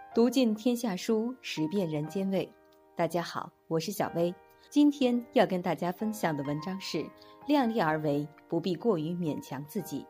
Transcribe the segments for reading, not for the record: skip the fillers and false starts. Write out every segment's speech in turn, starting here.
读尽天下书，识遍人间味。大家好，我是小薇。今天要跟大家分享的文章是量力而为，不必过于勉强自己。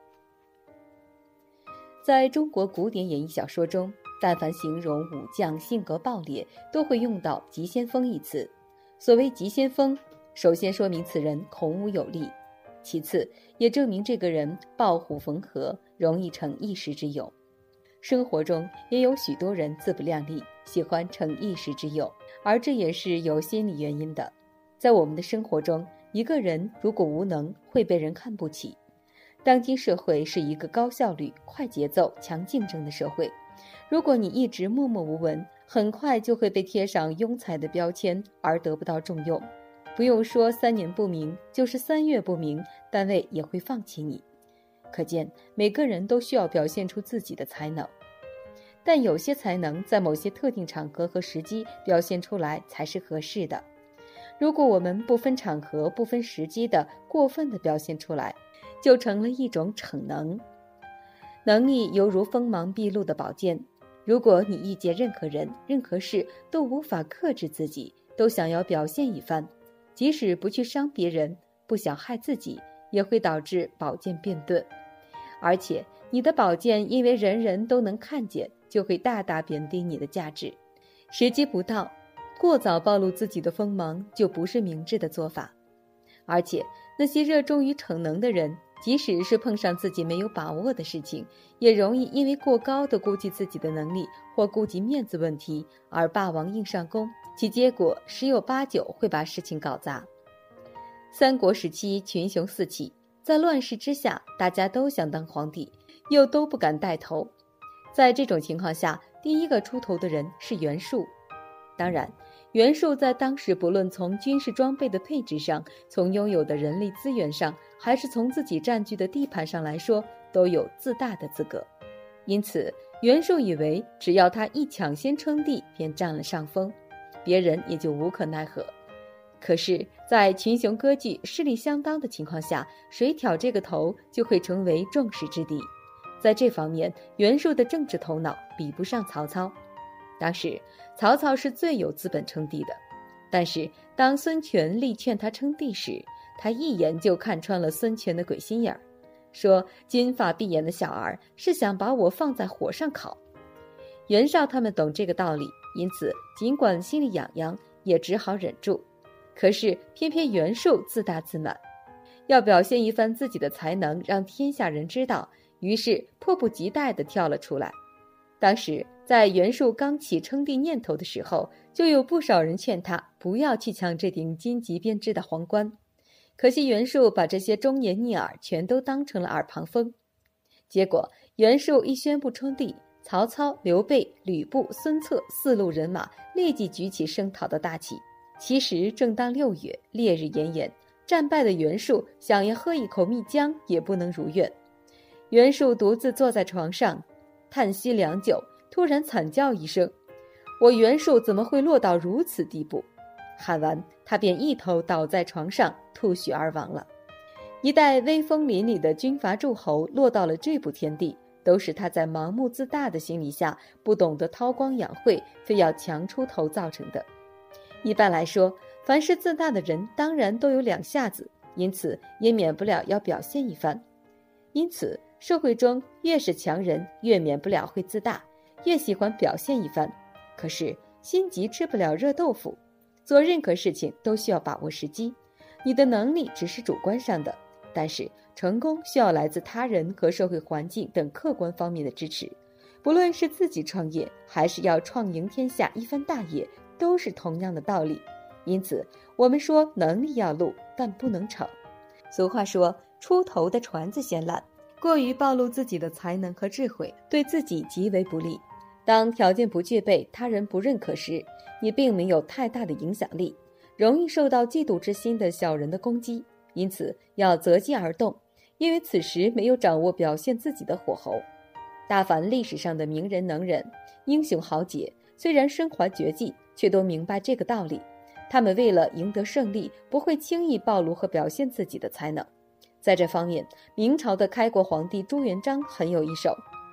在中国古典演义小说中，但凡形容武将性格暴烈，都会用到急先锋一词。所谓急先锋，首先说明此人孔武有力，其次也证明这个人抱虎逢河，容易逞一时之勇。生活中也有许多人自不量力，喜欢逞一时之勇，而这也是有心理原因的。在我们的生活中，一个人如果无能，会被人看不起。当今社会是一个高效率、快节奏、强竞争的社会，如果你一直默默无闻，很快就会被贴上庸才的标签，而得不到重用。不用说3年不明，就是3月不明，单位也会放弃你。可见每个人都需要表现出自己的才能，但有些才能在某些特定场合和时机表现出来才是合适的。如果我们不分场合、不分时机的过分的表现出来，就成了一种逞能。能力犹如锋芒毕露的宝剑，如果你遇见任何人、任何事都无法克制自己，都想要表现一番，即使不去伤别人，不想害自己，也会导致宝剑变钝。而且你的宝剑因为人人都能看见，就会大大贬低你的价值。时机不到，过早暴露自己的锋芒，就不是明智的做法。而且那些热衷于逞能的人，即使是碰上自己没有把握的事情，也容易因为过高的估计自己的能力，或顾及面子问题而霸王硬上弓，其结果十有八九会把事情搞砸。三国时期群雄四起，在乱世之下，大家都想当皇帝，又都不敢带头。在这种情况下，第一个出头的人是袁术。当然，袁术在当时不论从军事装备的配置上，从拥有的人力资源上，还是从自己占据的地盘上来说，都有自大的资格。因此，袁术以为只要他一抢先称帝，便占了上风，别人也就无可奈何。可是，在群雄割据、势力相当的情况下，谁挑这个头就会成为众矢之的。在这方面，袁术的政治头脑比不上曹操。当时，曹操是最有资本称帝的，但是当孙权力劝他称帝时，他一眼就看穿了孙权的鬼心眼儿，说金发碧眼的小儿是想把我放在火上烤。袁绍他们懂这个道理，因此尽管心里痒痒，也只好忍住。可是偏偏袁术自大自满，要表现一番自己的才能，让天下人知道，于是迫不及待地跳了出来。当时在袁术刚起称帝念头的时候，就有不少人劝他不要去抢这顶荆棘编织的皇冠。可惜袁术把这些忠言逆耳全都当成了耳旁风。结果袁术一宣布称帝，曹操、刘备、吕布、孙策4路人马立即举起声讨的大旗。其实正当6月，烈日炎炎，战败的袁术想要喝一口蜜浆也不能如愿。袁术独自坐在床上，叹息良久，突然惨叫一声：“我袁术怎么会落到如此地步？”喊完，他便一头倒在床上，吐血而亡了。一代威风凛凛的军阀诸侯落到了这步田地，都是他在盲目自大的心理下，不懂得韬光养晦，非要强出头造成的。一般来说，凡是自大的人当然都有2下子，因此也免不了要表现一番。因此社会中越是强人，越免不了会自大，越喜欢表现一番。可是心急吃不了热豆腐，做任何事情都需要把握时机。你的能力只是主观上的，但是成功需要来自他人和社会环境等客观方面的支持。不论是自己创业，还是要创赢天下一番大业，都是同样的道理。因此我们说能力要露，但不能逞。俗话说，出头的船子先烂，过于暴露自己的才能和智慧，对自己极为不利。当条件不具备，他人不认可时，你并没有太大的影响力，容易受到嫉妒之心的小人的攻击。因此要择机而动，因为此时没有掌握表现自己的火候。大凡历史上的名人能人、英雄豪杰，虽然身怀绝技，却都明白这个道理。他们为了赢得胜利，不会轻易暴露和表现自己的才能。在这方面，明朝的开国皇帝朱元璋很有一手。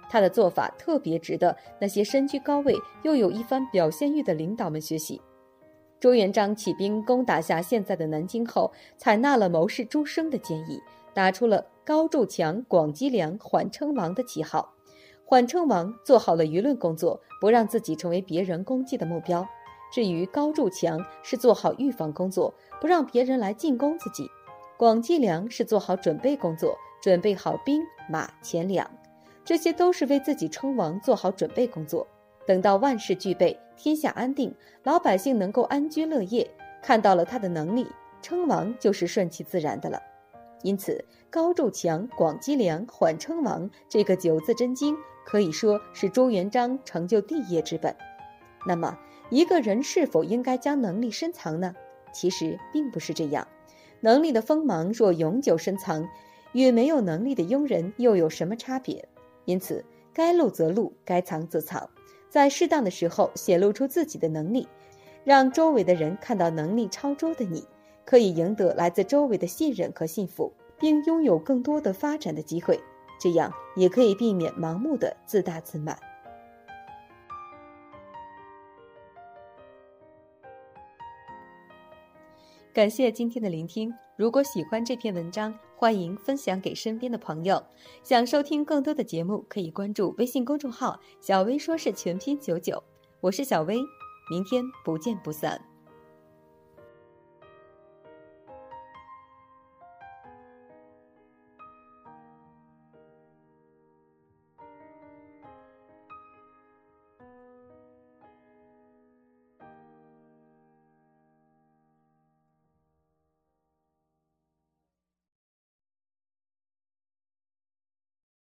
他的做法特别值得那些身居高位又有一番表现欲的领导们学习。朱元璋起兵攻打下现在的南京后，采纳了谋士朱升的建议，打出了高筑墙、广积粮、缓称王的旗号。缓称王做好了舆论工作，不让自己成为别人攻击的目标。至于高筑墙，是做好预防工作，不让别人来进攻自己。广积粮是做好准备工作，准备好兵马钱粮，这些都是为自己称王做好准备工作。等到万事俱备，天下安定，老百姓能够安居乐业，看到了他的能力，称王就是顺其自然的了。因此，高筑墙、广积粮、缓称王这个9字真经，可以说是朱元璋成就帝业之本。那么，一个人是否应该将能力深藏呢？其实并不是这样。能力的锋芒若永久深藏，与没有能力的庸人又有什么差别？因此，该露则露，该藏则藏，在适当的时候显露出自己的能力，让周围的人看到能力超周的你，可以赢得来自周围的信任和信服，并拥有更多的发展的机会，这样也可以避免盲目的自大自满。感谢今天的聆听，如果喜欢这篇文章，欢迎分享给身边的朋友。想收听更多的节目，可以关注微信公众号小薇说事全拼99，我是小薇，明天不见不散。